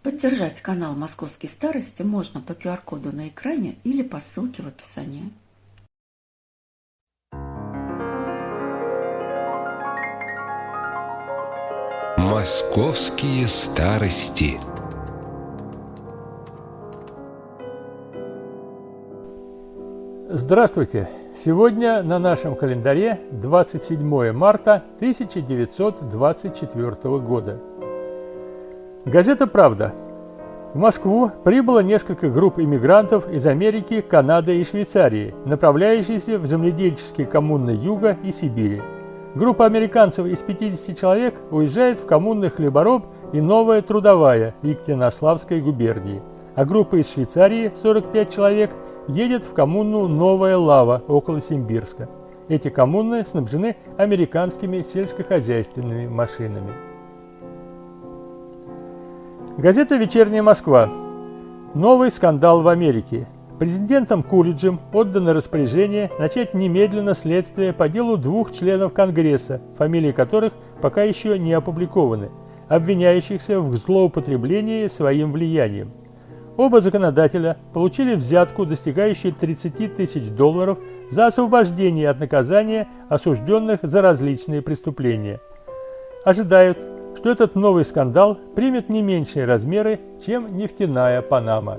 Поддержать канал «Московские старости» можно по QR-коду на экране или по ссылке в описании. «Московские старости». Здравствуйте! Сегодня на нашем календаре 27 марта 1924 года. Газета «Правда». В Москву прибыло несколько групп иммигрантов из Америки, Канады и Швейцарии, направляющиеся в земледельческие коммуны Юга и Сибири. Группа американцев из 50 человек уезжает в коммуны Хлебороб и Новая Трудовая Екатеринославской губернии, а группа из Швейцарии, 45 человек, едет в коммуну Новая Лава около Симбирска. Эти коммуны снабжены американскими сельскохозяйственными машинами. Газета «Вечерняя Москва». Новый скандал в Америке. Президентом Кулиджем отдано распоряжение начать немедленно следствие по делу двух членов Конгресса, фамилии которых пока еще не опубликованы, обвиняющихся в злоупотреблении своим влиянием. Оба законодателя получили взятку, достигающую $30 тысяч, за освобождение от наказания осужденных за различные преступления. Ожидают, что этот новый скандал примет не меньшие размеры, чем нефтяная Панама.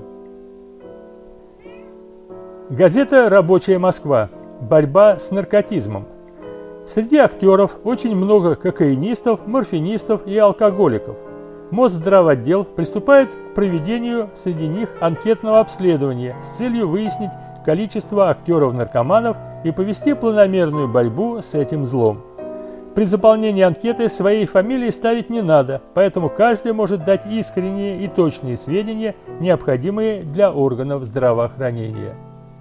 Газета «Рабочая Москва». Борьба с наркотизмом. Среди актеров очень много кокаинистов, морфинистов и алкоголиков. Мосздравотдел приступает к проведению среди них анкетного обследования с целью выяснить количество актеров-наркоманов и повести планомерную борьбу с этим злом. При заполнении анкеты своей фамилии ставить не надо, поэтому каждый может дать искренние и точные сведения, необходимые для органов здравоохранения.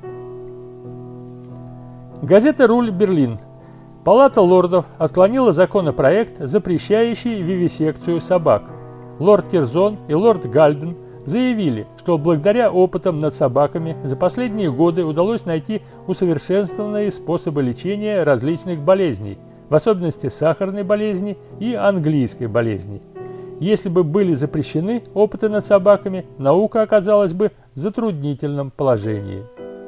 Газета «Руль Берлин». Палата лордов отклонила законопроект, запрещающий вивисекцию собак. Лорд Кирзон и лорд Гальден заявили, что благодаря опытам над собаками за последние годы удалось найти усовершенствованные способы лечения различных болезней, в особенности сахарной болезни и английской болезни. Если бы были запрещены опыты над собаками, наука оказалась бы в затруднительном положении.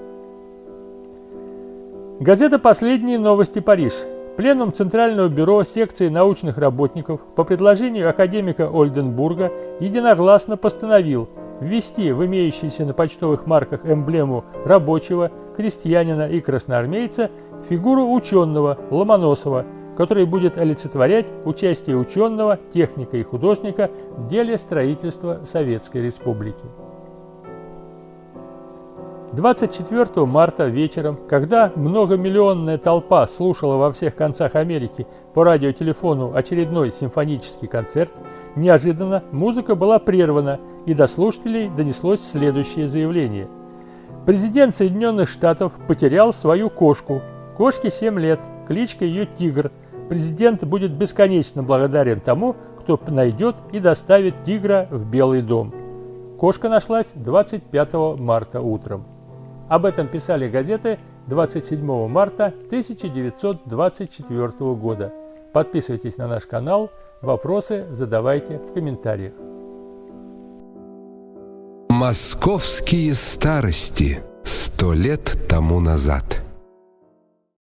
Газета «Последние новости. Париж». Пленум Центрального бюро секции научных работников по предложению академика Ольденбурга единогласно постановил ввести в имеющиеся на почтовых марках эмблему рабочего, крестьянина и красноармейца фигуру ученого Ломоносова, который будет олицетворять участие ученого, техника и художника в деле строительства Советской Республики. 24 марта вечером, когда многомиллионная толпа слушала во всех концах Америки по радиотелефону очередной симфонический концерт, неожиданно музыка была прервана, и до слушателей донеслось следующее заявление. Президент Соединенных Штатов потерял свою кошку. Кошке 7 лет, кличка ее Тигр. Президент будет бесконечно благодарен тому, кто найдет и доставит Тигра в Белый дом. Кошка нашлась 25 марта утром. Об этом писали газеты 27 марта 1924 года. Подписывайтесь на наш канал, вопросы задавайте в комментариях. «Московские старости» 100 лет тому назад.